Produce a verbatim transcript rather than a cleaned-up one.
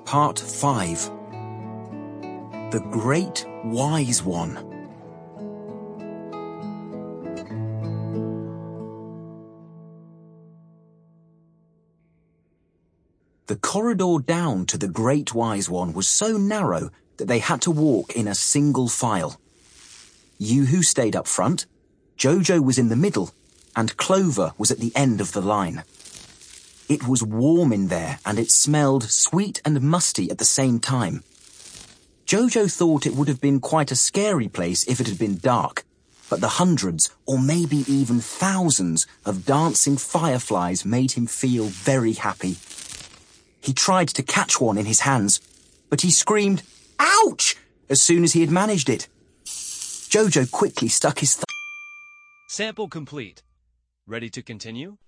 Part five. The Great Wise One. The corridor down to the Great Wise One was so narrow that they had to walk in a single file. Yoo-Hoo stayed up front, Jojo was in the middle, and Clover was at the end of the line. It was warm in there, and it smelled sweet and musty at the same time. Jojo thought it would have been quite a scary place if it had been dark, but the hundreds, or maybe even thousands, of dancing fireflies made him feel very happy. He tried to catch one in his hands, but he screamed, "Ouch!" as soon as he had managed it. Jojo quickly stuck his thumb. Sample complete. Ready to continue?